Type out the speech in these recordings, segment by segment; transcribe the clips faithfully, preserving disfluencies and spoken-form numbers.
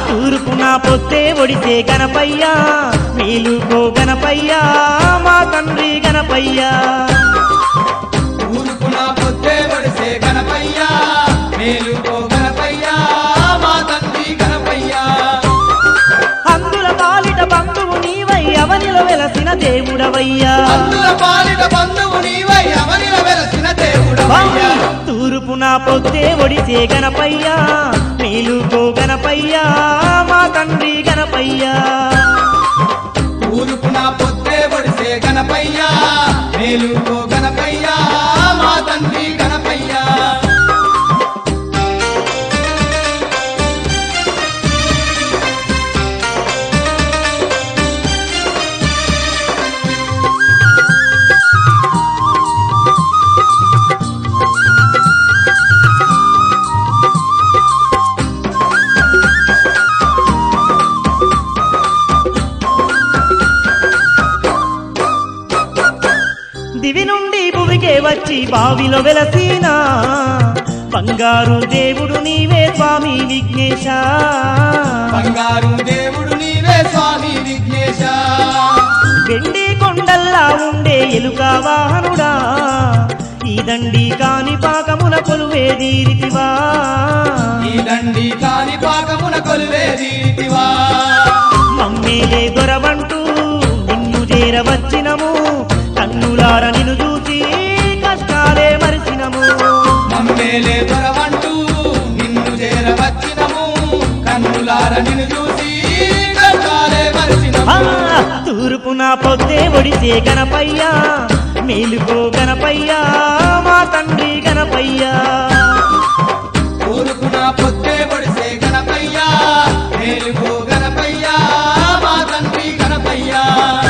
తూర్పున పొద్దే ఒడిసే గణపయ్యా మేలుకో గణపయ్యా మా తండ్రి గణపయ్యా తూర్పున పొద్దే ఒడిసే గణపయ్యా మేలుకో గణపయ్యా మా తండ్రి గణపయ్యా అందుల పాలిట బంధువు నీవై అవనిలో వెలసిన దేవుడవయ్యా అందుల పాలిట బంధువు నీవై అవనిలో వెలసిన దేవుడవయ్యా తూర్పున పొద్దే ఒడిసే గణపయ్యా మేలుకో గణపయ్యా మా తండ్రి గణపయ్యా తూర్పున పొద్దే ఒడిసే గణపయ్యా మేలుకో గణపయ్యా మా తండ్రి గణపయ్యా దివి నుండి భువికే వచ్చి బావిలో వెలసీనా బంగారు దేవుడు నీవే స్వామి విఘ్నేశ బంగారు దేవుడు నీవే స్వామి విఘ్నేశ వెండి కొండల్లా ఉండే ఎలుక వాహనుడా ఈ దండి కాని పాకమున కొలువే దీరితివా ఈ దండి కాని పాకమున కొలువే దీరితివా మమ్మేలే దొరవంటూ నిన్ను చేరవచ్చినము కన్నులార నిన్ను చూసి కష్టాలే మరిచినము మమ్మేలే దొరవంటూ నిన్ను చేరవచ్చినము కన్నులార నిన్ను చూసి కష్టాలే మరిచినము తూర్పున పొద్దే ఒడిసే గణపయ్యా మేలుకో గణపయ్యా మా తండ్రి గణపయ్యా తూర్పున పొద్దే ఒడిసే గణపయ్యా మేలుకో గణపయ్యా మా తండ్రి గణపయ్యా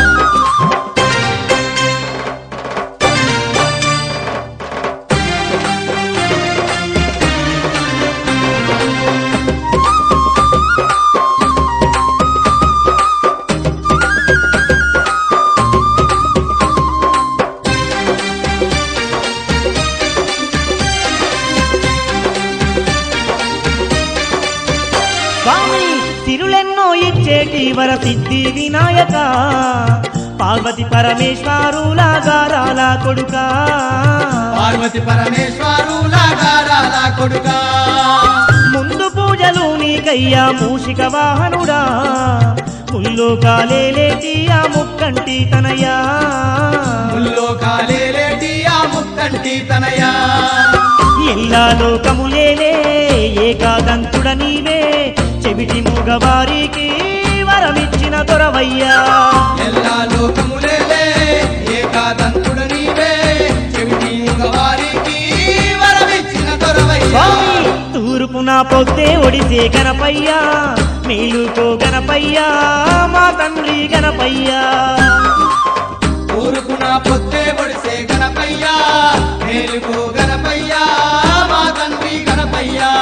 స్వామి తిరులెన్నో ఇచ్చేటి వర సిద్ధి వినాయక పార్వతి పరమేశ్వరుల గారాల కొడుకా పార్వతి పరమేశ్వరుల గారాల కొడుకా ముందు పూజలు నీకయ్యా మూషిక వాహనుడా ముల్లోకాలేటి ఆ ముక్కంటి తనయా ముల్లోకాలేటి ఆ ముక్కంటి తనయా ఎల్లా లోకములేలే ఏకాదంతుడ నీవే చెవిటి మూగవారికి వరమిచ్చిన దొరవయ్యా ఎల్లా లోకములేలే ఏకాదంతుడు నీవే చెవిటి మూగవారికి వరమిచ్చిన దొరవయ్యా తూర్పున పొద్దే ఒడిసే గణపయ్యా మేలుకో గణపయ్యా మా తండ్రి గణపయ్యా తూర్పున పొద్దే ఒడిసే గణపయ్యా మేలుకో గణపయ్యా మా తండ్రి గణపయ్యా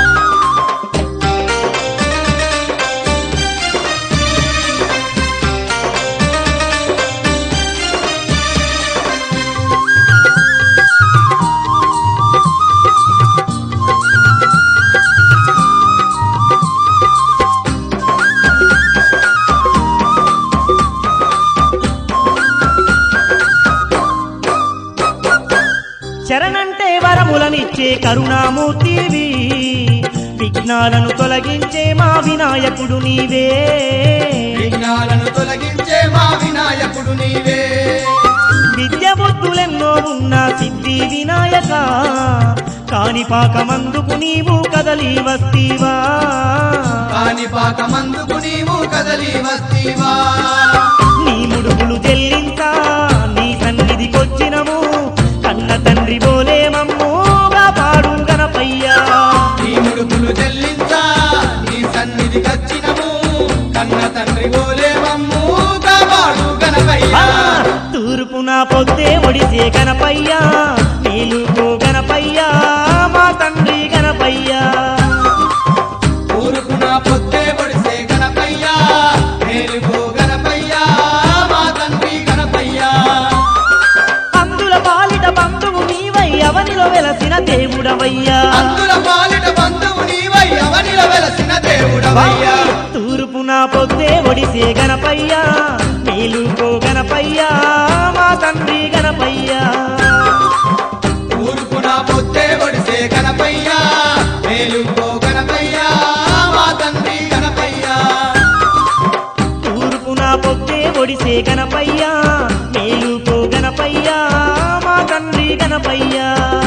శరణంటే వరములనిచ్చే కరుణామూర్తివి విఘ్నాలను తొలగించే మా వినాయకుడు నీవే విఘ్నాలను తొలగించే మా వినాయకుడు నీవే విద్య బుద్ధులెన్నో ఉన్న సిద్ధి వినాయక కాణిపాకమందుకు నీవు కదలి వస్తీవా కాణిపాకమందుకు నీవు కదలి వస్తీవా నీ ముడుపులు చెల్లించా నీ సన్నిధికొచ్చినము కన్న తండ్రి బోలే మమ్మూగా పాడు గణపయ్యా నీ ముడుపులు చెల్లించా నీ సన్నిధి కచ్చినము కన్న తండ్రి బోలే మమ్మూగా పాడు గణపయ్యా తూర్పున పొద్దే ఒడిసే గణపయ్యా మేలుకో గణపయ్యా మా తండ్రి గణపయ్యా తూర్పున పొద్దే ఒడిసే గణపయ్యా మేలుకో గణపయ్యా మా తండ్రి గణపయ్యా అందుల పాలిట బంధువు నీవై అవనిలో వెలసిన దేవుడవయ్యా అందుల పాలిట బంధువు నీవై అవనిలో వెలసిన దేవుడవయ్యా పొద్దే ఒడిసే గణపయ్య మేలుకో గణపయ్య మా తండ్రి గణపయ్య ఊరుకున పొద్దే ఒడిసే గణపయ్య మేలుకో గణపయ్య మా తండ్రి గణపయ్య తూర్పున పొద్దే ఒడిసే గణపయ్య మేలుకో గణపయ్య మా తండ్రి గణపయ్య